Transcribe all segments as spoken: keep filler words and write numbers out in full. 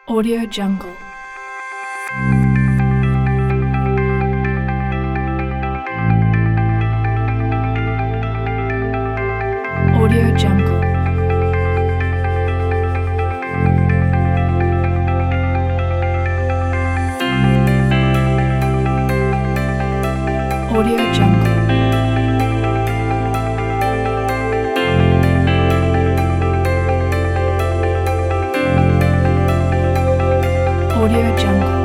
Audio Jungle. Audio Jungle. Audio Jungle. Audio Jungle.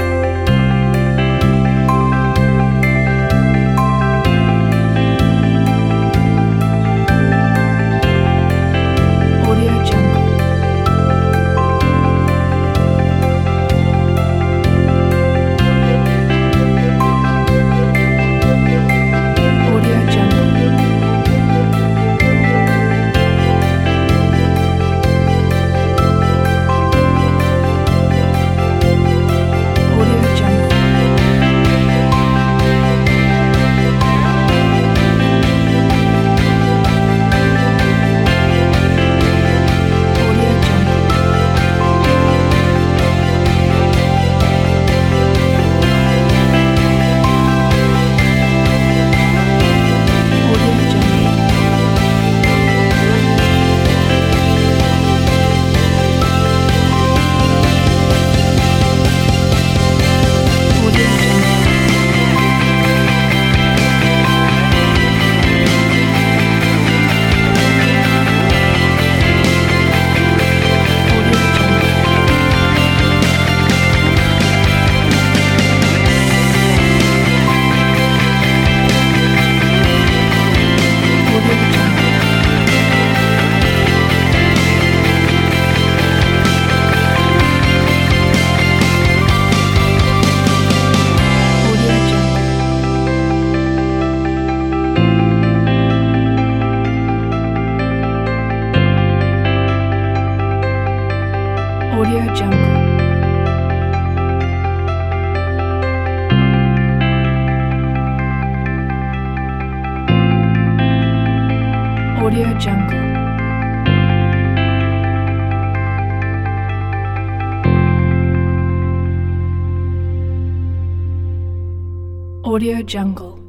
Audio Jungle. Audio Jungle. Audio Jungle. Audio Jungle. Audio Jungle. Audio Jungle. Audio Jungle. Audio Jungle. Audio Jungle. Audio Jungle. Audio Jungle. Audio Jungle.